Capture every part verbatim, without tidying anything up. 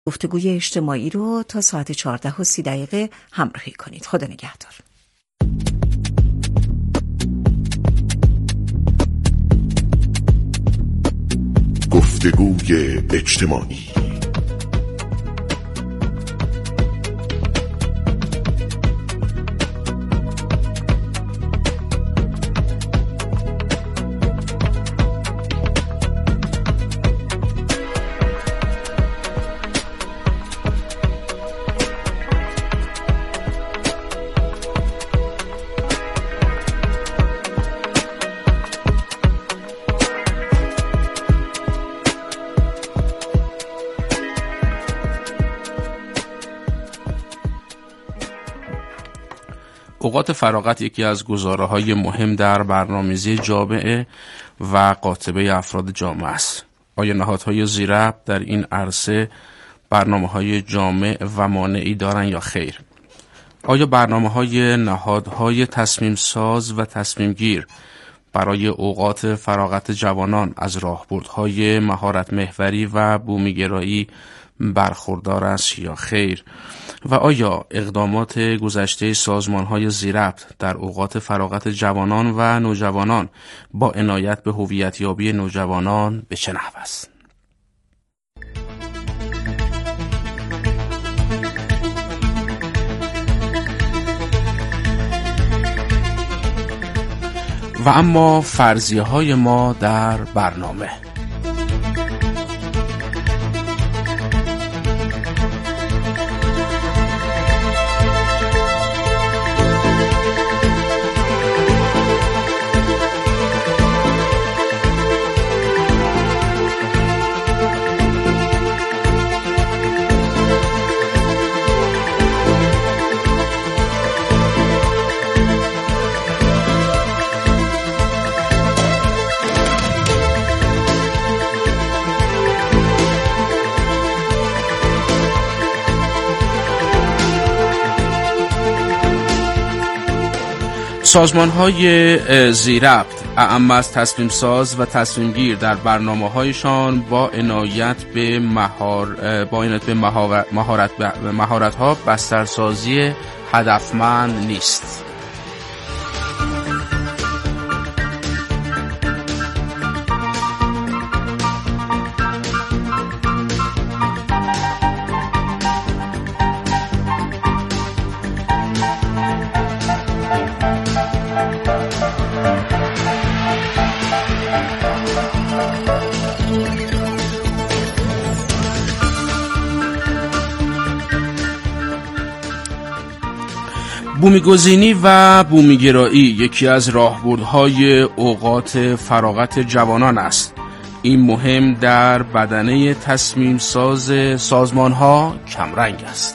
گفتگوی اجتماعی رو تا ساعت چهارده و سی دقیقه همراهی کنید. خدا نگهدار. گفتگوی اجتماعی. اوقات فراغت یکی از گزاره‌های مهم در برنامه‌ریزی جامعه و قاطبه افراد جامعه است. آیا نهادهای ذی‌ربط در این عرصه برنامه‌های جامع و مانعی دارند یا خیر؟ آیا برنامه‌های نهادهای تصمیم ساز و تصمیم گیر برای اوقات فراغت جوانان از راهبردهای مهارت محوری و بومیگرایی برخوردار است یا خیر؟ و آیا اقدامات گذشته سازمان‌های ذی‌ربط در اوقات فراغت جوانان و نوجوانان با عنایت به هویت‌یابی نوجوانان به چه نحو است؟ و اما فرضیه‌های ما در برنامه. سازمان‌های ذی‌ربط اعم از تصمیم ساز و تصمیم گیر در برنامه‌هایشان با عنایت به مهار با عنایت به مهارت مهارت‌ها بسترسازی هدفمند نیست. بومیگزینی و بومیگرایی یکی از راهبردهای اوقات فراغت جوانان است. این مهم در بدنه تصمیم ساز سازمان‌ها کمرنگ است.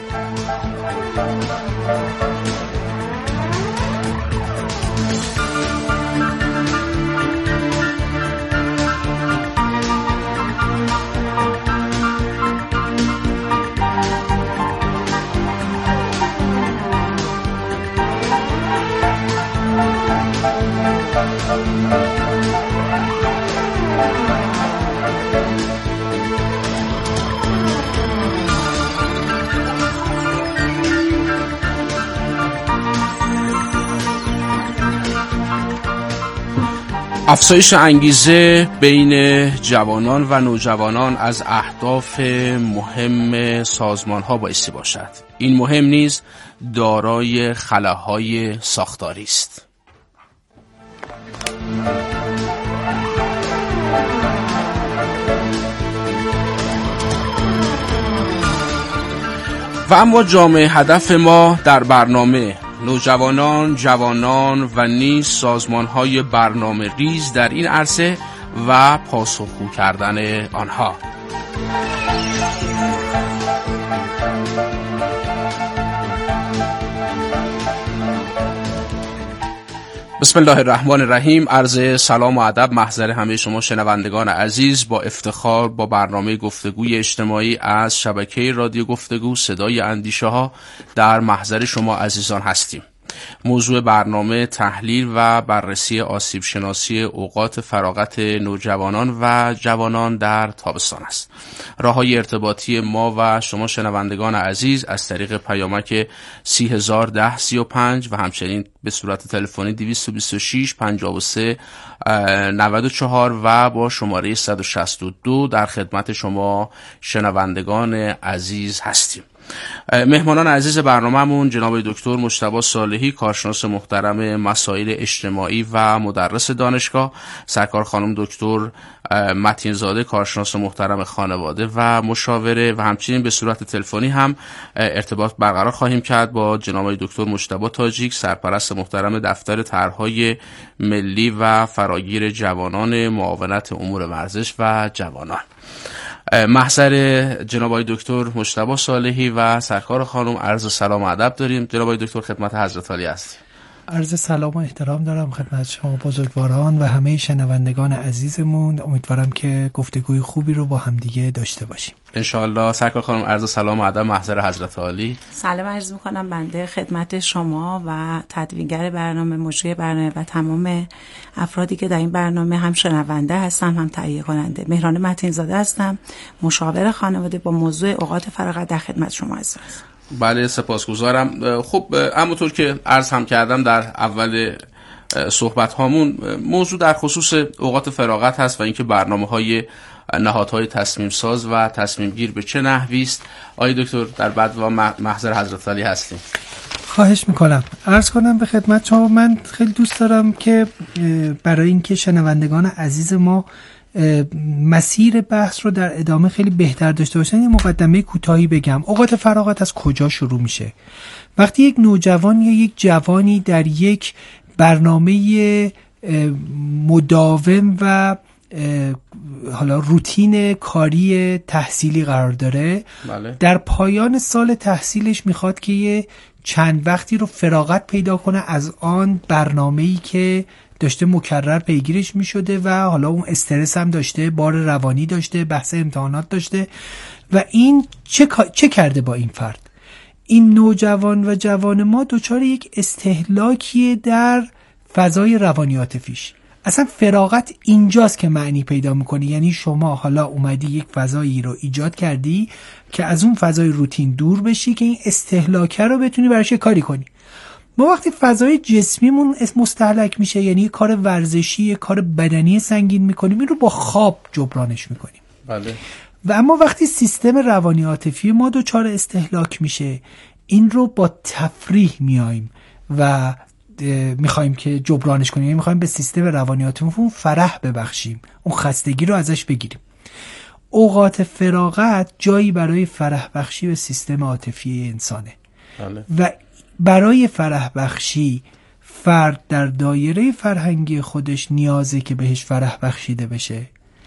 افزایش انگیزه بین جوانان و نوجوانان از اهداف مهم سازمان‌ها بایستی باشد. این مهم نیز دارای خلاهای ساختاری است. و اما جامعه هدف ما در برنامه نوجوانان، جوانان و نیز سازمان‌های برنامه ریز در این عرصه و پاسخگو کردن آنها. بسم الله الرحمن الرحیم. عرض سلام و ادب محضر همه شما شنوندگان عزیز. با افتخار با برنامه گفتگوی اجتماعی از شبکه رادیو گفتگو صدای اندیشه ها در محضر شما عزیزان هستیم. موضوع برنامه تحلیل و بررسی آسیب شناسی اوقات فراغت نوجوانان و جوانان در تابستان است. راه‌های ارتباطی ما و شما شنوندگان عزیز از طریق پیامک سی هزار ده سی و پنج و همچنین به صورت تلفنی دویست و بیست و شش پنجاه و سه نود و چهار و با شماره صد و شصت و دو در خدمت شما شنوندگان عزیز هستیم. مهمانان عزیز برنامه‌مون جناب دکتر مجتبی صالحی، کارشناس محترم مسائل اجتماعی و مدرس دانشگاه، سرکار خانم دکتر متین زاده، کارشناس محترم خانواده و مشاوره، و همچنین به صورت تلفنی هم ارتباط برقرار خواهیم کرد با جناب دکتر مجتبی تاجیک، سرپرست محترم دفتر طرح‌های ملی و فراگیر جوانان معاونت امور ورزش و جوانان. محضر جناب آقای دکتر مجتبی صالحی و سرکار خانم عرض سلام و ادب داریم. جناب آقای دکتر خدمت حضرت عالی هستیم. عرض سلام و احترام دارم خدمت شما بزرگواران و همه شنوندگان عزیزمون. امیدوارم که گفتگوی خوبی رو با هم دیگه داشته باشیم ان شاء الله. سرکار خانم عرض سلام و ادب محضر حضرت عالی. سلام عرض می‌کنم بنده خدمت شما و تدوینگر برنامه، مجری برنامه و تمام افرادی که در این برنامه هم شنونده هستم هم تهیه کننده. مهران متین زاده هستم، مشاور خانواده با موضوع اوقات فراغت در خدمت شما هستم. بله سپاسگزارم. خب همونطور که عرض هم کردم در اول صحبت هامون، موضوع در خصوص اوقات فراغت هست و اینکه برنامه‌های نهادهای تصمیم ساز و تصمیم گیر به چه نحوی است. آقای دکتر در بعد و محضر حضرت علی هستیم. خواهش میکنم. عرض کنم به خدمت شما، من خیلی دوست دارم که برای اینکه شنوندگان عزیز ما مسیر بحث رو در ادامه خیلی بهتر داشته باشن یه مقدمه کوتاهی بگم. اوقات فراغت از کجا شروع میشه؟ وقتی یک نوجوان یا یک جوانی در یک برنامه مداوم و حالا روتین کاری تحصیلی قرار داره، بله. در پایان سال تحصیلش میخواد که یه چند وقتی رو فراغت پیدا کنه از آن برنامه‌ای که داشته مکرر پیگیرش می شده و حالا اون استرس هم داشته، بار روانی داشته، بحث امتحانات داشته و این چه, چه کرده با این فرد؟ این نوجوان و جوان ما دچار یک استهلاکی در فضای روانی عاطفیش. اصلا فراغت اینجاست که معنی پیدا میکنه. یعنی شما حالا اومدی یک فضایی رو ایجاد کردی که از اون فضای روتین دور بشی که این استهلاک رو بتونی براش کاری کنی. ما وقتی فضای جسمیمون مستهلک میشه، یعنی کار ورزشی، کار بدنی سنگین میکنیم، این رو با خواب جبرانش میکنیم. بله. و اما وقتی سیستم روانی عاطفی ما دچار استهلاک میشه، این رو با تفریح میایم و میخوایم که جبرانش کنیم، یعنی میخوایم به سیستم روانی عاطفیمون فرح ببخشیم، اون خستگی رو ازش بگیریم. اوقات فراغت جایی برای فرح بخشی به سیستم عاطفی انسانه. بله. و برای فرح بخشی فرد در دایره فرهنگی خودش نیازه که بهش فرح بخشیده بشه.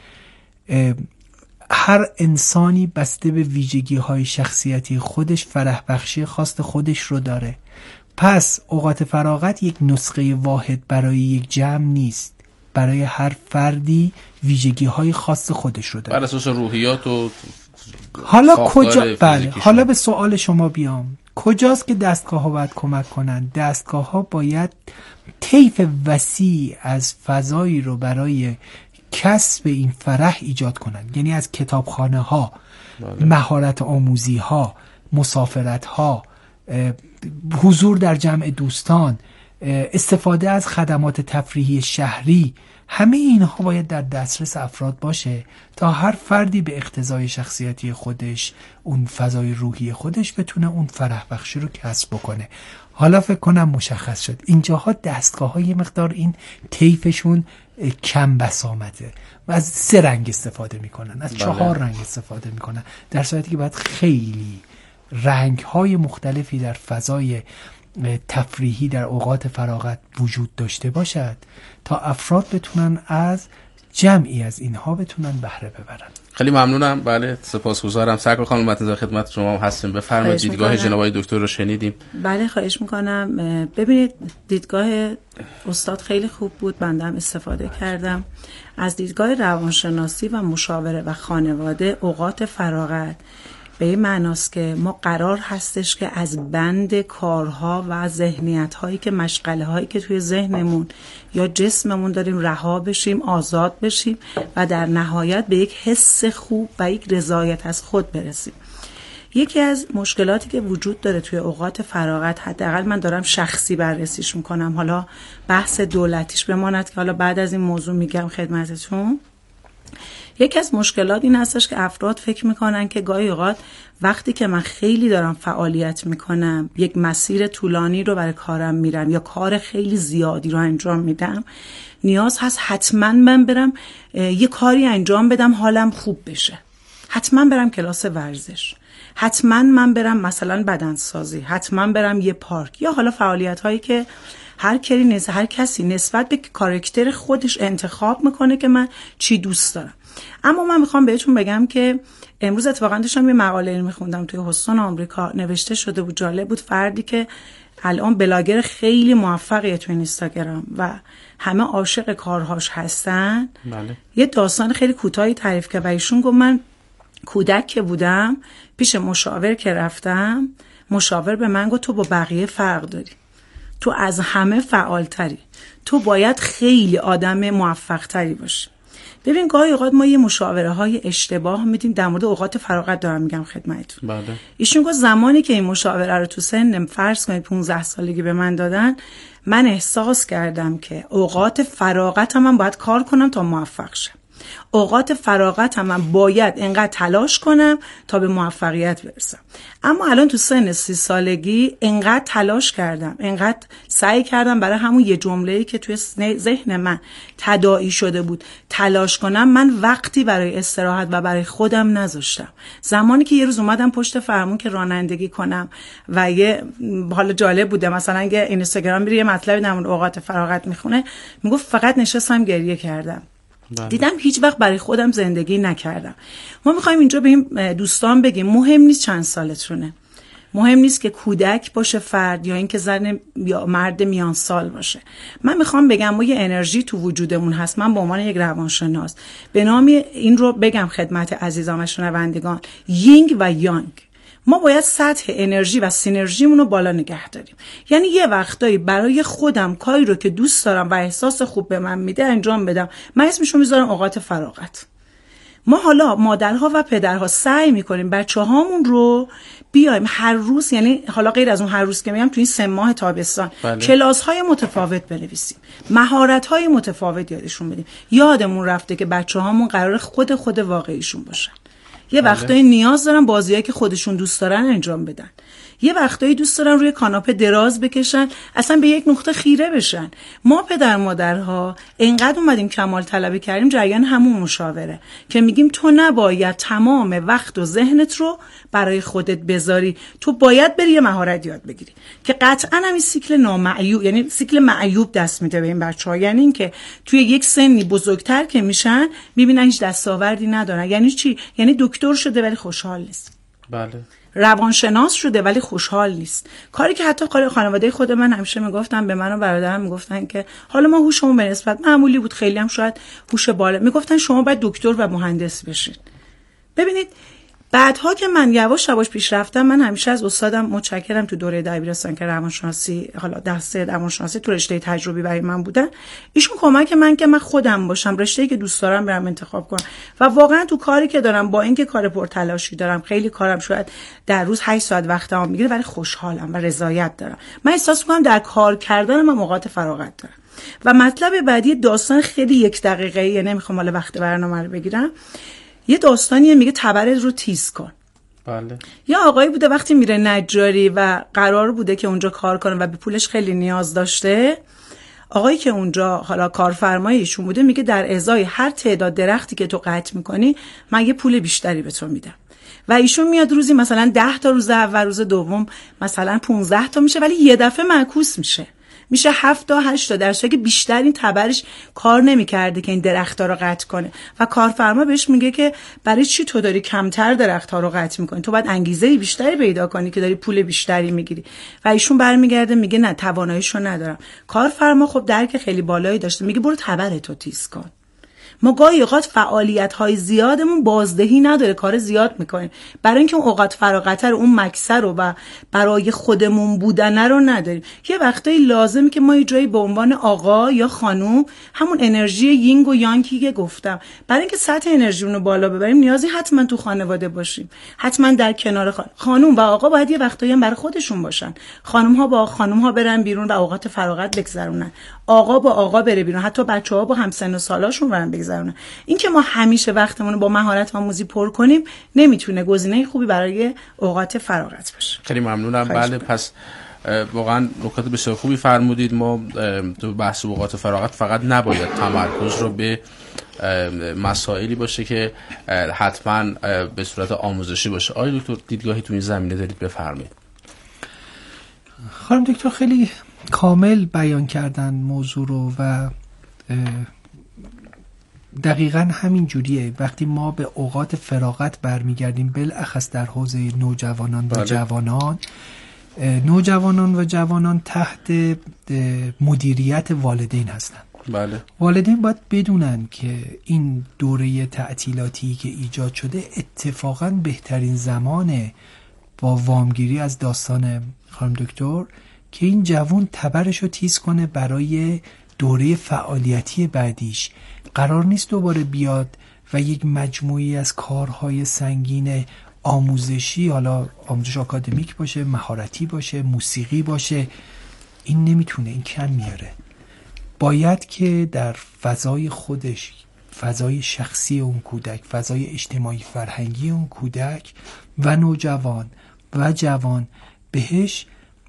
هر انسانی بسته به ویژگی های شخصیتی خودش فرح بخشی خاص خودش رو داره. پس اوقات فراغت یک نسخه واحد برای یک جمع نیست. برای هر فردی ویژگی های خاص خودش رو داره. بر اساس روحیات و حالا کجا بله حالا به سوال شما بیام. کجاست که دستگاه ها باید کمک کنن؟ دستگاه ها باید طیف وسیع از فضایی رو برای کسب این فرح ایجاد کنن. یعنی از کتابخانه ها، مهارت آموزی ها، مسافرت ها، حضور در جمع دوستان، استفاده از خدمات تفریحی شهری، همه اینها باید در دسترس افراد باشه تا هر فردی به اقتضای شخصیتی خودش، اون فضای روحی خودش بتونه اون فرح بخشی رو کسب بکنه. حالا فکر کنم مشخص شد. اینجاها دستگاه های مقدار این طیفشون کم بسامده و از سه رنگ استفاده میکنن، از چهار بله. رنگ استفاده میکنن، در صورتی که باید خیلی رنگ های مختلفی در فضای تفریحی در اوقات فراغت وجود داشته باشد تا افراد بتونن از جمعی از اینها بتونن بهره ببرن. خیلی ممنونم. بله سپاسگزارم. سرکار خانم متین خدمت شما هستیم. بفرمایید. دیدگاه جناب آقای دکتر رو شنیدیم. بله خواهش میکنم. ببینید دیدگاه استاد خیلی خوب بود، بنده هم استفاده کردم. از دیدگاه روانشناسی و مشاوره و خانواده اوقات فراغت به این معناست که ما قرار هستش که از بند کارها و ذهنیت هایی که مشغله هایی که توی ذهنمون یا جسممون داریم رها بشیم، آزاد بشیم و در نهایت به یک حس خوب و یک رضایت از خود برسیم. یکی از مشکلاتی که وجود داره توی اوقات فراغت، حداقل من دارم شخصی بررسیش میکنم، حالا بحث دولتیش بماند که حالا بعد از این موضوع میگم خدمتتون. یکی از مشکلات این هستش که افراد فکر میکنن که گاهی اوقات وقتی که من خیلی دارم فعالیت میکنم، یک مسیر طولانی رو برای کارم میرم یا کار خیلی زیادی رو انجام میدم، نیاز هست حتما من برم یه کاری انجام بدم حالم خوب بشه، حتما برم کلاس ورزش، حتما من برم مثلا بدنسازی، حتما برم یه پارک، یا حالا فعالیت هایی که هر کسی نیست هر کسی نسبت به کاراکتر خودش انتخاب میکنه که من چی دوست دارم. اما من میخوام بهتون بگم که امروز اتفاقا داشتم یه مقاله میخوندم توی هوستون آمریکا، نوشته شده بود، جالب بود، فردی که الان بلاگر خیلی موفقیه توی اینستاگرام و همه عاشق کارهاش هستن. بله. یه داستان خیلی کوتاهی تعریف کرد و ایشون گفت من کودک که بودم پیش مشاور که رفتم، مشاور به من گفت تو با بقیه فرق داری، تو از همه فعالتری، تو باید خیلی آدم موفق تری باشی. ببین گاهی اوقات ما یه مشاوره های اشتباه میدیم در مورد اوقات فراغت، دارم میگم خدمتتون. بله. ایشون گفت زمانی که این مشاوره رو تو سن فرض کنید پانزده سالگی به من دادن، من احساس کردم که اوقات فراغتم من باید کار کنم تا موفق شم. اوقات فراغتم من باید اینقدر تلاش کنم تا به موفقیت برسم. اما الان تو سن سی سالگی اینقدر تلاش کردم، اینقدر سعی کردم برای همون یه جمله‌ای که توی ذهن من تداعی شده بود تلاش کنم، من وقتی برای استراحت و برای خودم نذاشتم. زمانی که یه روز اومدم پشت فرمون که رانندگی کنم و یه حالا جالب بوده، مثلا اگه اینستاگرام میری یه مطلبی در مورد اوقات فراغت میخونه، میگفت فقط نشستم گریه کردم. بله. دیدم هیچ وقت برای خودم زندگی نکردم. ما میخوایم اینجا به این دوستان بگیم مهم نیست چند سالتونه، مهم نیست که کودک باشه فرد یا اینکه زن یا مرد میان سال باشه. من میخوام بگم ما یه انرژی تو وجودمون هست. من به عنوان یک روانشناس به نام این رو بگم خدمت عزیزان و شنوندگان، یینگ و یانگ. ما باید سطح انرژی و سینرژیمون رو بالا نگه داریم. یعنی یه وقتایی برای خودم کاری رو که دوست دارم و احساس خوب به من میده انجام بدم. من اسمشو میذارم اوقات فراغت. ما حالا مادرها و پدرها سعی میکنیم بچه هامون رو بیایم هر روز، یعنی حالا غیر از اون هر روز که میگم تو این سه ماه تابستان، بله، کلاس های متفاوت بنویسیم، مهارت های متفاوت یادشون بدیم. یادمون رفته که بچه هامون قرار خود خود واقعیشون باشن. یه بله. وقتایی نیاز دارن بازیایی که خودشون دوست دارن انجام بدن. یه وقتایی دوست دارن روی کاناپه دراز بکشن، اصلا به یک نقطه خیره بشن. ما پدر مادرها اینقدر اومدیم کمال طلبی کردیم جریان همون مشاوره که میگیم تو نباید تمام وقت و ذهنت رو برای خودت بذاری، تو باید بری یه مهارت یاد بگیری که قطعا همین سیکل نامعیوب، یعنی سیکل معیوب دست میده به این بچه‌ها. یعنی اینکه توی یک سنی بزرگتر که میشن میبینن هیچ دستاوردی ندارن. یعنی چی؟ یعنی دکتر شده ولی خوشحال نیست. بله. روانشناس شده ولی خوشحال نیست. کاری که حتی کار خانواده خود من همیشه میگفتن به من و برادرم، میگفتن که حالا ما هوشمون به نسبت معمولی بود، خیلی هم شاید هوش بالا، میگفتن شما باید دکتر و مهندس بشین. ببینید بعدها که من یواش یواش پیش رفتم، من همیشه از استادم متشکرم تو دوره دبیرستان که روانشناسی، حالا درس روانشناسی تو رشته تجربی برای من بودن. ایشون کمک من که من خودم باشم، رشته‌ای که دوست دارم برم انتخاب کنم و واقعا تو کاری که دارم، با اینکه کار پرتلاشی دارم، خیلی کارم شاید در روز هشت ساعت وقتمو میگیره، ولی خوشحالم و رضایت دارم. من احساس می‌کنم در کار کردن من اوقات فراغت دارم. و مطلب بعدی داستان خیلی یک دقیقه‌ای، نمیخوام حالا وقت برنامه رو بگیرم. یه داستانیه میگه تبرت رو تیز کن. بله. یا آقایی بوده وقتی میره نجاری و قرار بوده که اونجا کار کنه و به پولش خیلی نیاز داشته، آقایی که اونجا حالا کارفرمایشون بوده میگه در ازای هر تعداد درختی که تو قطع میکنی من یه پول بیشتری به تو میدم. و ایشون میاد روزی مثلا ده تا روز اول، روز دوم مثلا پونزده تا میشه، ولی یه دفعه معکوس میشه، میشه هفت تا هشت تا، در صورتی که بیشتر این تبرش کار نمی‌کرده که این درخت‌ها رو قطع کنه. و کارفرما بهش میگه که برای چی تو داری کمتر درخت‌ها رو قطع می‌کنی؟ تو باید انگیزه بیشتری پیدا کنی که داری پول بیشتری می‌گیری. و ایشون برمیگرده میگه نه، تواناییشو ندارم. کارفرما خب درک خیلی بالایی داشته، میگه برو تبرتو تیز کن. ما گاهی اوقات فعالیت‌های زیادمون بازدهی نداره، کار زیاد میکنیم برای اینکه اون اوقات فراغت رو، اون مکسر رو و برای خودمون بودن رو نداریم. یه وقتایی لازمه که ما یه جایی به عنوان آقا یا خانوم همون انرژی یینگ و یانگی که گفتم، برای اینکه سطح انرژیمون رو بالا ببریم نیازی حتما تو خانواده باشیم، حتما در کنار خانم. خانوم و آقا باید یه وقتایی هم برای خودشون باشن. خانوم ها با خانوم ها برن بیرون و اوقات فراغت بگذرونن، آقا با آقا بره بیرون، حتی بچه‌ها با همسن و سالاشون برن بگذرونن. این که ما همیشه وقتمون رو با مهارت آموزی پر کنیم نمیتونه گزینه خوبی برای اوقات فراغت باشه. خیلی ممنونم. بله، پس واقعا نکات بسیار خوبی فرمودید. ما تو بحث اوقات فراغت فقط نباید تمرکز رو به مسائلی باشه که حتما به صورت آموزشی باشه. آقای دکتر دیدگاهی تو این زمینه دارید؟ بفرمایید. خانم دکتر خیلی کامل بیان کردن موضوع رو و دقیقاً همین جوریه. وقتی ما به اوقات فراغت برمیگردیم، بالاخص در حوزه نوجوانان و بله. جوانان نوجوانان و جوانان تحت مدیریت والدین هستند. بله. والدین باید بدونن که این دوره تعطیلاتی که ایجاد شده اتفاقاً بهترین زمانه با وامگیری از داستان خانم دکتر که این جوان تبرش رو تیز کنه برای دوره فعالیتی بعدیش. قرار نیست دوباره بیاد و یک مجموعی از کارهای سنگین آموزشی، حالا آموزش آکادمیک باشه، مهارتی باشه، موسیقی باشه، این نمیتونه، این کم میاره. باید که در فضای خودش، فضای شخصی اون کودک، فضای اجتماعی فرهنگی اون کودک و نوجوان و جوان بهش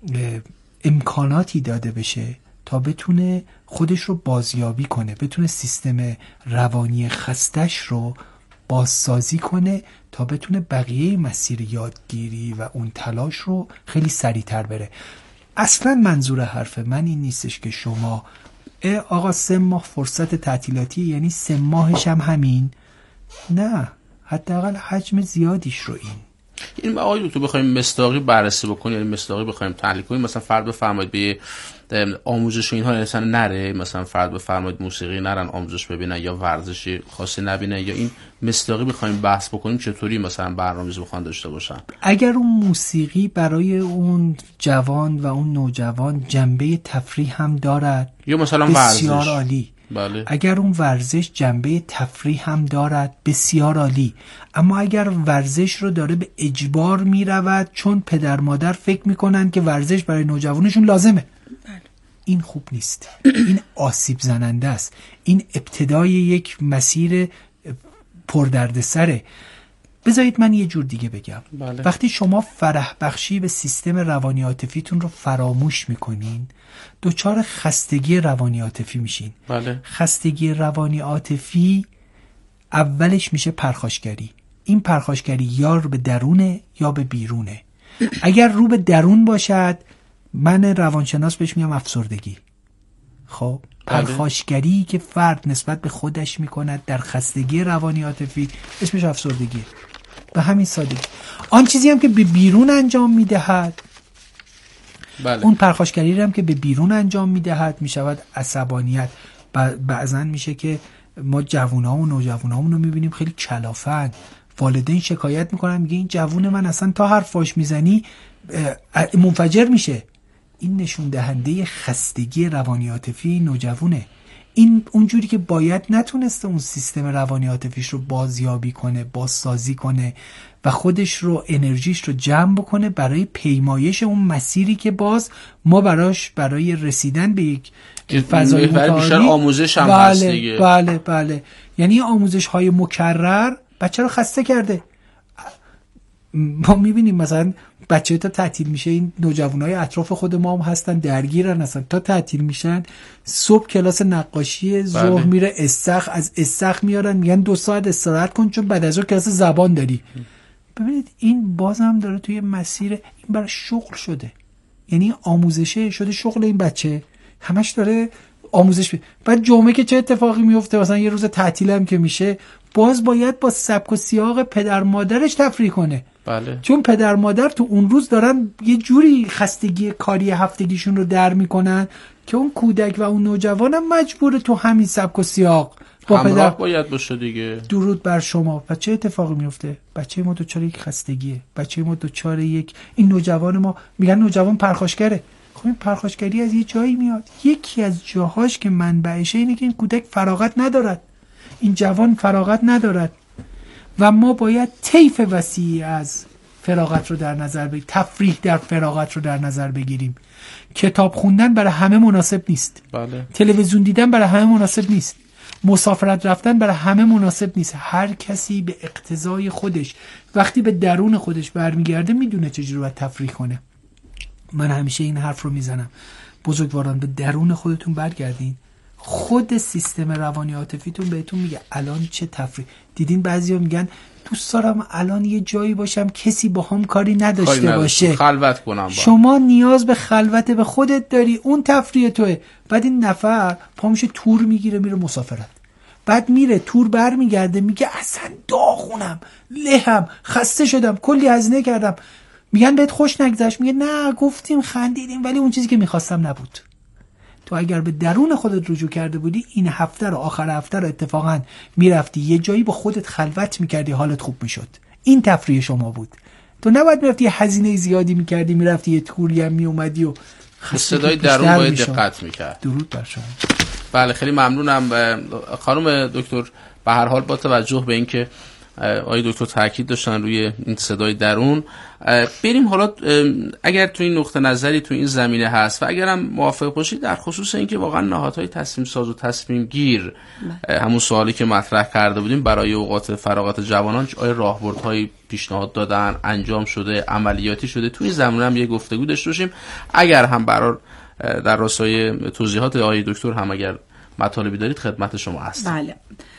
امکاناتی داده بشه تا بتونه خودش رو بازیابی کنه، بتونه سیستم روانی خستش رو بازسازی کنه تا بتونه بقیه مسیر یادگیری و اون تلاش رو خیلی سریعتر بره. اصلا منظور حرف من این نیستش که شما آقا سه ماه فرصت تعطیلاتی یعنی سه ماهش هم همین، نه، حداقل حجم زیادیش رو این این آقای تو بخوایم مصداقی بررسی بکنیم، یعنی مصداقی بخوایم تحلیل کنیم، مثلا فرض بفرمایید به آموزش اینها مثلا نره، مثلا فرض بفرمایید موسیقی نرن آموزش ببینن یا ورزشی خاصی نبینن، یا این مصداقی بخوایم بحث بکنیم چطوری مثلا برنامه‌ریزی بخوان داشته باشن؟ اگر اون موسیقی برای اون جوان و اون نوجوان جنبه تفریح هم دارد یا مثلا بسیار ورزش، عالی. بله. اگر اون ورزش جنبه تفریح هم دارد بسیار عالی. اما اگر ورزش رو داره به اجبار میرود چون پدر مادر فکر میکنن که ورزش برای نوجوانشون لازمه، این خوب نیست. این آسیب زننده است. این ابتدای یک مسیر پردردسره. بذارید من یه جور دیگه بگم. بله. وقتی شما فرح بخشی به سیستم روانی عاطفیتون رو فراموش میکنین، دچار خستگی روانی عاطفی میشین. بله. خستگی روانی عاطفی اولش میشه پرخاشگری. این پرخاشگری یا رو به درونه یا به بیرونه. اگر رو به درون باشد، من روانشناس بهش میگم افسردگی. خب پرخاشگری که فرد نسبت به خودش میکند در خستگی روانی عاطفی اسمش افسردگی. به همین سادگی. آن چیزی هم که به بیرون انجام میدهد، بله. اون پرخاشگری هم که به بیرون انجام میدهد میشود عصبانیت. بعضن میشه که ما جوونا و نوجوانامون رو میبینیم خیلی کلافن. والدین شکایت میکنن، میگه این جوون من اصلا تا حرفاش میزنی منفجر میشه. این نشون دهنده خستگی روانی عاطفی نوجوانه. این اونجوری که باید نتونسته اون سیستم روانی عاطفیش رو بازیابی کنه، بازسازی کنه و خودش رو، انرژیش رو جمع بکنه برای پیمایش اون مسیری که باز ما براش برای رسیدن به یک فضای متعالی آموزش هم بله هست دیگه. بله بله یعنی آموزش های مکرر بچه رو خسته کرده. ما میبینیم مثلا بچه تا تعطیل میشه، این نوجوانای اطراف خود ما هم هستن درگیرن، اصلا تا تعطیل میشن صبح کلاس نقاشی، ظهر بله. میره استخ، از استخ میارن میگن دو ساعت استراحت کن چون بعد از اون کلاس زبان داری. ببینید این باز هم داره توی مسیر، این برای شغل شده، یعنی آموزشه شده شغل این بچه، همش داره آموزش بید. بعد جمعه که چه اتفاقی میفته؟ مثلا یه روز تعطیل هم که میشه، باز باید با سبک و سیاق پدر مادرش تفریح کنه. بله. چون پدر مادر تو اون روز دارن یه جوری خستگی کاری هفتگیشون رو در میکنن که اون کودک و اون نوجوانم مجبوره تو همین سبک و سیاق با همراه باید باشه دیگه. درود بر شما. و چه اتفاقی میفته؟ بچه ما دوچار یک خستگیه، بچه ما دوچار یک، این نوجوان ما میگن نوجوان پرخاشگره. خب این پرخاشگری از یه جایی میاد. یکی از جاهاش که منبعشه اینه که این کودک فراغت ندارد، این جوان فراغت ندارد و ما باید طیف وسیعی از فراغت رو در نظر بگیریم، تفریح در فراغت رو در نظر بگیریم. کتاب خوندن برای همه مناسب نیست. بله. تلویزیون دیدن برای همه مناسب نیست. مسافرت رفتن برای همه مناسب نیست. هر کسی به اقتضای خودش وقتی به درون خودش برمیگرده میدونه چجوری باید تفریح کنه. من همیشه این حرف رو میزنم، بزرگواران به درون خودتون برگردین، خود سیستم روانی عاطفیتون بهتون میگه الان چه تفریح. دیدین بعضیا میگن دوست دارم الان یه جایی باشم کسی با هم کاری نداشته کاری باشه، خلوت کنم با. شما نیاز به خلوت به خودت داری، اون تفریح توه. بعد این نفر پامشه تور میگیره میره مسافرت، بعد میره تور بر میگرده میگه اصلا داغونم، لهم، خسته شدم، کلی هزینه کردم. میگن بهت خوش نگذشت؟ میگه نه گفتیم خندیدیم ولی اون چیزی که میخواستم نبود. تو اگر به درون خودت رجوع کرده بودی این هفته رو، آخر هفته رو اتفاقا میرفتی یه جایی با خودت خلوت میکردی، حالت خوب میشد. این تفریح شما بود. تو نباید میرفتی یه هزینه زیادی میکردی، میرفتی یه توری هم میومدی و صدای درون باید دقت میکرد. درود بر شما. بله خیلی ممنونم خانم دکتر. به هر حال با توجه به اینکه آقای دکتر تاکید داشتن روی این صدای درون، بریم حالا اگر تو این نقطه نظری تو این زمینه هست و اگرم موافق باشید در خصوص اینکه واقعا نهادهای تصمیم ساز و تصمیم گیر، همون سوالی که مطرح کرده بودیم برای اوقات فراغت جوانان، آیا راهبردهای پیشنهاد دادن، انجام شده، عملیاتی شده، تو این زمینه هم یه گفتگو داشته باشیم. اگر هم برار در راستای توضیحات آقای دکتر هم اگر مطالبی دارید خدمت شما هستم. بله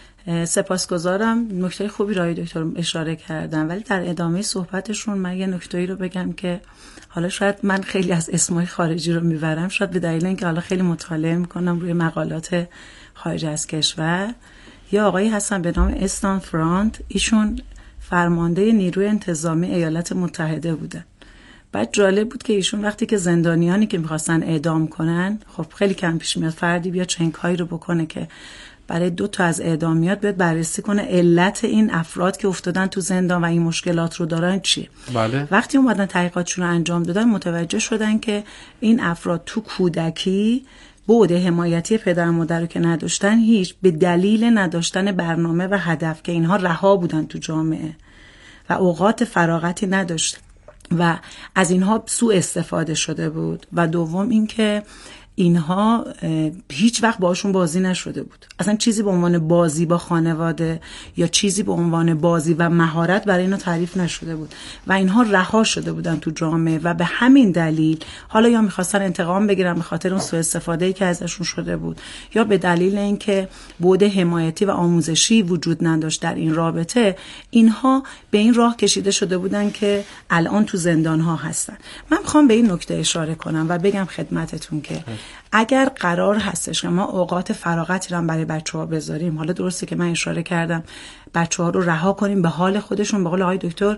سپاسگزارم. نکته خوبی رای دکتر اشاره کردن، ولی در ادامه صحبتشون من یه نکته‌ای رو بگم که حالا شاید من خیلی از اسمای خارجی رو میبرم، شاید به دلیل اینکه حالا خیلی مطالعه میکنم روی مقالات خارج از کشور. یا آقایی هستن به نام استان فرانت، ایشون فرمانده نیروی انتظامی ایالات متحده بودن. بعد جالب بود که ایشون وقتی که زندانیانی که میخواستن اعدام کنن، خب خیلی کم پیش میاد فردی بیا چنگ‌هایی رو بکنه که برای دو تا از اعدامیات بیاد بررسی کنه علت این افراد که افتادن تو زندان و این مشکلات رو دارن چیه. بله. وقتی اومدن تحقیقاتشون رو انجام دادن متوجه شدن که این افراد تو کودکی بعد حمایتی پدر مادر رو که نداشتن، هیچ به دلیل نداشتن برنامه و هدف که اینها رها بودن تو جامعه و اوقات فراغتی نداشتن و از اینها سوء استفاده شده بود. و دوم اینکه اینها هیچ وقت باشون بازی نشده بود، اصلا چیزی به عنوان بازی با خانواده یا چیزی به عنوان بازی و مهارت برای اینا تعریف نشده بود و اینها رها شده بودن تو جامعه و به همین دلیل حالا یا میخواستن انتقام بگیرن به خاطر اون سوء استفاده‌ای که ازشون شده بود یا به دلیل اینکه بعد حمایتی و آموزشی وجود نداشت در این رابطه، اینها به این راه کشیده شده بودن که الان تو زندان‌ها هستن. من میخوام به این نکته اشاره کنم و بگم خدمتتون که اگر قرار هستش که ما اوقات فراغتی رو برای بچه‌ها بذاریم، حالا درسته که من اشاره کردم بچه‌ها رو رها کنیم به حال خودشون، به قول آقای دکتر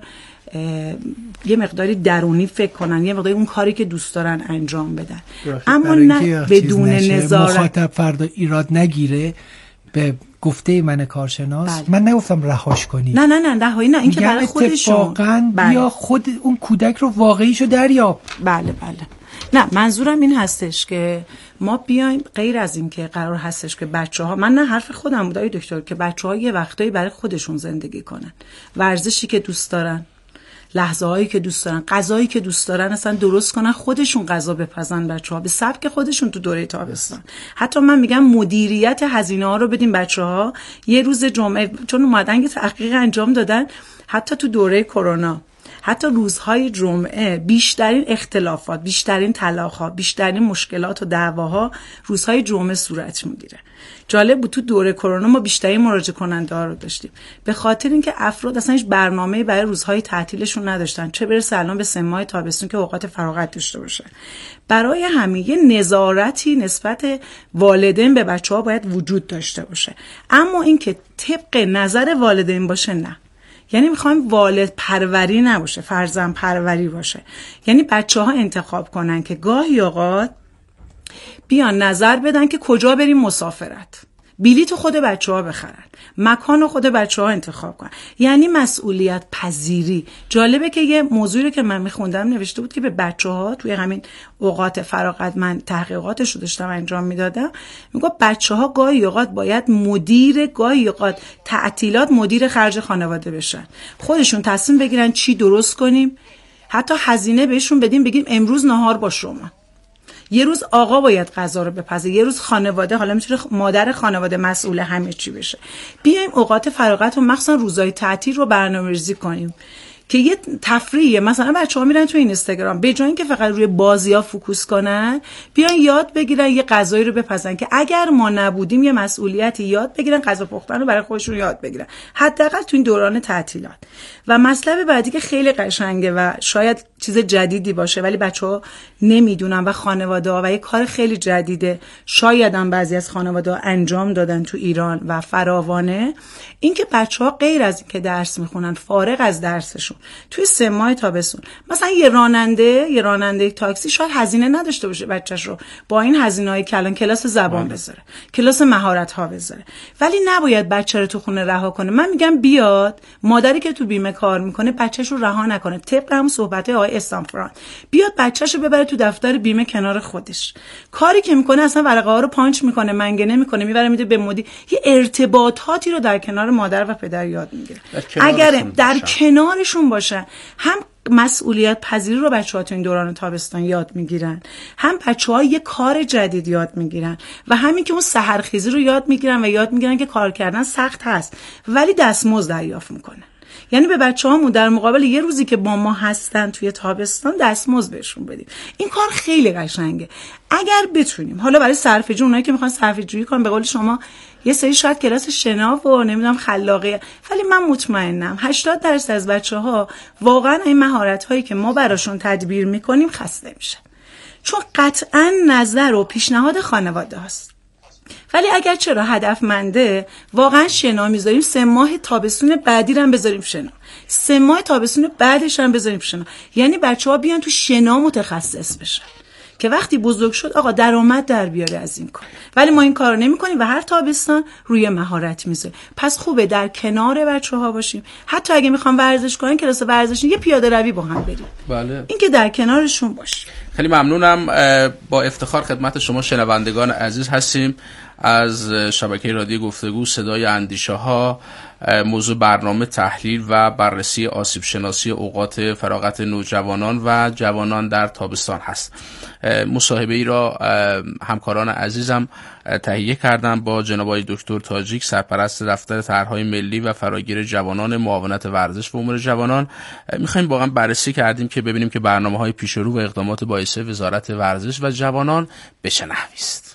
یه مقداری درونی فکر کنن، یه مقداری اون کاری که دوست دارن انجام بدن، اما نه بدون نظارت. مخاطب فردا ایراد نگیره به گفته من کارشناس، بله. من نگفتم رهاش کنی، نه نه نه رهایی نه، این که برای خودشون اتفاقاً بله. بیا خود اون کودک رو واقعیشو دریاب. بله بله. نه منظورم این هستش که ما بیایم غیر از این که قرار هستش که بچه‌ها، من نه حرف خودم بود آقای دکتر، که بچه‌ها یه وقتایی برای خودشون زندگی کنن، ورزشی که دوست دارن، لحظه هایی که دوست دارن، غذایی که دوست دارن اصلا درست کنن، خودشون غذا بپزن بچه‌ها به سبک خودشون تو دوره تابستان. حتی من میگم مدیریت هزینه ها رو بدیم بچه‌ها. یه روز جمعه چون اومدن که تحقیق انجام دادن حتی تو دوره کرونا حتی روزهای جمعه بیشترین اختلافات، بیشترین طلاق‌ها، بیشترین مشکلات و دعواها روزهای جمعه صورت میگیره. جالب بود تو دوره کرونا ما بیشترین مراجعه کننده ها رو داشتیم به خاطر اینکه افراد اصلا هیچ برنامه‌ای برای روزهای تعطیلشون نداشتن، چه برسه الان به سه ماه تابستون که اوقات فراغت داشته باشه. برای همین یه نظارتی نسبت والدین به بچه‌ها باید وجود داشته باشه، اما اینکه طبق نظر والدین باشه نه. یعنی میخوایم والد پروری نباشه، فرزند پروری باشه. یعنی بچه‌ها انتخاب کنن که گاهی اوقات بیان نظر بدن که کجا بریم مسافرت، بلیط خود بچه‌ها بخرن، مکان خود بچه‌ها انتخاب کنن. یعنی مسئولیت پذیری. جالبه که یه موضوعی رو که من میخوندم نوشته بود که به بچه‌ها توی همین اوقات فراغت من تحقیقاتش رو داشتم انجام میدادم، میگه بچه‌ها گاهی اوقات باید مدیر، گاهی اوقات تعطیلات مدیر خرج خانواده بشن، خودشون تصمیم بگیرن چی درست کنیم، حتی هزینه بهشون بدیم، بگیم امروز نهار با شما. یه روز آقا باید غذا رو بپزه، یه روز خانواده، حالا میتونه مادر خانواده مسئول همه چی بشه. بیایم اوقات فراغت و مخصوصا روزهای تعطیل رو برنامه‌ریزی کنیم که یه تفریحیه. مثلا بچه‌ها میرن تو اینستاگرام، به جای اینکه فقط روی بازی‌ها فوکوس کنن، بیان یاد بگیرن یه غذایی رو بپزن که اگر ما نبودیم یه مسئولیتی یاد بگیرن، غذا پختن رو برای خودشون یاد بگیرن، حداقل تو این دوران تعطیلات. و مطلب بعدی که خیلی قشنگه و شاید چیز جدیدی باشه ولی بچه‌ها نمیدونن و خانواده‌ها، و یه کار خیلی جدیده، شاید هم بعضی از خانواده‌ها انجام دادن تو ایران و فراوانه، این که بچه‌ها غیر از اینکه درس میخونن، فارغ از درسشون توی سه ماه تابستون، مثلا یه راننده یه راننده تاکسی شاید هزینه نداشته باشه بچه‌ش رو با این هزینه‌های کلان کلاس زبان بذاره، کلاس مهارت‌ها بذاره، ولی نباید بچه رو تو خونه رها کنه. من میگم بیاد مادری که تو بیمه کار میکنه بچه‌ش رو رها نکنه، طبق هم صحبته آقای استانفران، بیاد بچه‌ش رو ببره تو دفتر بیمه کنار خودش، کاری که میکنه اصلا ورقه ها رو پانچ میکنه، منگنه میکنه، میبره میده به مدیر، یه ارتباطاتی رو در کنار مادر و پدر یاد میگیره. اگر در کنارشون باشن، هم مسئولیت پذیری رو بچه‌ها تو این دوران تابستان یاد میگیرن، هم بچه‌ها یه کار جدید یاد میگیرن و همین که اون سحرخیزی رو یاد میگیرن و یاد میگیرن که کار کردن سخت هست ولی دستمزد دریافت میکنن. یعنی به بچه‌هامون در مقابل یه روزی که با ما هستن توی تابستان دستمزد بهشون بدیم. این کار خیلی قشنگه. اگر بتونیم حالا برای صرفه‌جویی، اونایی که میخوان صرفه‌جویی کنن، به قول شما یه سری شاید کلاس شنا و نمیدونم خلاقیه، ولی من مطمئنم هشتاد درصد از بچه‌ها واقعا این مهارت‌هایی که ما براشون تدبیر میکنیم خسته میشن، چون قطعا نظر و پیشنهاد خانواده هست. ولی اگر چرا هدفمنده، واقعا شنا میذاریم، سه ماه تابستون بعدی رو هم بذاریم شنا، سه ماه تابستون بعدش هم بذاریم شنا، یعنی بچه‌ها بیان تو شنا متخصص بشن که وقتی بزرگ شد آقا درآمد در بیاره از این کار. ولی ما این کارو نمی‌کنیم و هر تابستان روی مهارت میذاریم. پس خوبه در کنار بچه‌ها باشیم، حتی اگه میخوام ورزش کنن، کلاس ورزشی، یه پیاده روی با هم بریم. بله. این که در کنارشون باشیم. خیلی ممنونم. با افتخار خدمت شما شنوندگان عزیز هستیم از شبکه رادیو گفتگو صدای اندیشه ها. موضوع برنامه تحلیل و بررسی آسیب شناسی اوقات فراغت نوجوانان و جوانان در تابستان هست. مصاحبه ای را همکاران عزیزم تهیه کردن با جناب آقای دکتر تاجیک، سرپرست دفتر طرح‌های ملی و فراگیر جوانان، معاونت ورزش و امور جوانان. می‌خوایم واقعا بررسی کردیم که ببینیم که برنامه‌های پیش رو و اقدامات بایسه وزارت ورزش و جوانان به چه نحوی است.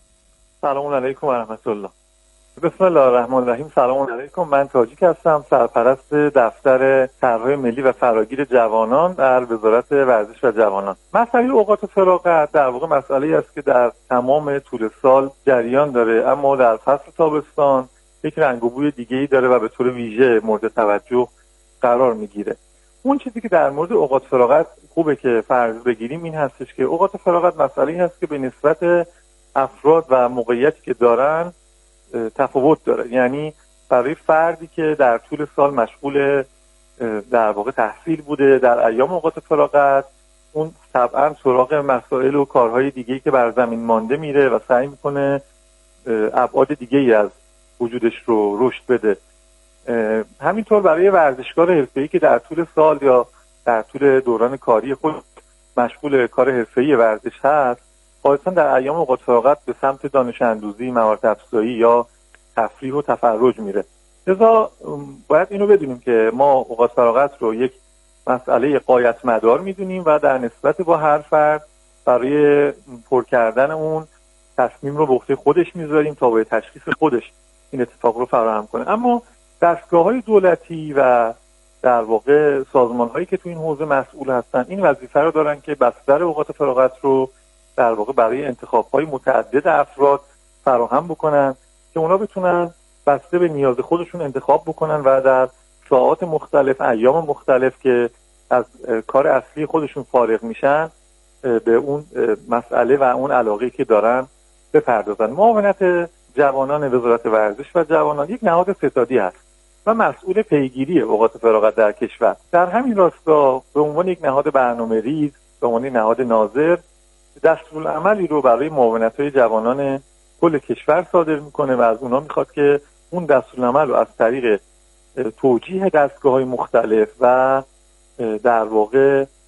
سلام علیکم و رحمت الله. بسم الله الرحمن الرحیم. سلام علیکم. من تاجیک هستم، سرپرست دفتر طرح‌های ملی و فراگیر جوانان در وزارت ورزش و جوانان. مسئله اوقات فراغت در واقع مسئله‌ای است که در تمام طول سال جریان داره، اما در فصل تابستان یک رنگ و بوی دیگه‌ای داره و به طور ویژه مورد توجه قرار میگیره. اون چیزی که در مورد اوقات فراغت خوبه که فرض بگیریم این هستش که اوقات فراغت مسئله‌ای هست که به نسبت افراد و موقعیتی که دارن تفاوت داره. یعنی برای فردی که در طول سال مشغول در واقع تحصیل بوده، در ایام اوقات فراغت اون طبعا سراغ مسائل و کارهای دیگه‌ای که بر زمین مانده میره و سعی میکنه ابعاد دیگه‌ای از وجودش رو رشد بده. همینطور برای ورزشکار حرفه‌ای که در طول سال یا در طول دوران کاری خود مشغول کار حرفه‌ای ورزش هست، خاصا در ایام اوقات فراغت به سمت دانش اندوزی، مهارت افزایی یا تفریح و تفرج میره. لذا باید اینو بدونیم که ما اوقات فراغت رو یک مسئله غایت مدار میدونیم و در نسبت با هر فرد برای پر کردن اون تصمیم رو به عهده خودش میذاریم تا به تشخیص خودش این اتفاق رو فراهم کنه. اما دستگاه‌های دولتی و در واقع سازمان‌هایی که تو این حوزه مسئول هستن این وظیفه رو دارن که بستر اوقات فراغت رو در واقع برای انتخاب‌های متعدد افراد فراهم بکنن که اونا بتونن بسته به نیاز خودشون انتخاب بکنن و در ساعات مختلف، ایام مختلف که از کار اصلی خودشون فارغ میشن به اون مسئله و اون علاقه‌ای که دارن بپردازن. معاونت جوانان وزارت ورزش و جوانان یک نهاد ستادی هست و مسئول پیگیری اوقات فراغت در کشور. در همین راستا به عنوان یک نهاد برنامه‌ریز، به عنوان نهاد ناظر، دستورالعملی رو برای معاونت‌های جوانان کل کشور صادر میکنه و از اونا میخواد که اون دستورالعمل رو از طریق توجیه دستگاه‌های مختلف و در واقع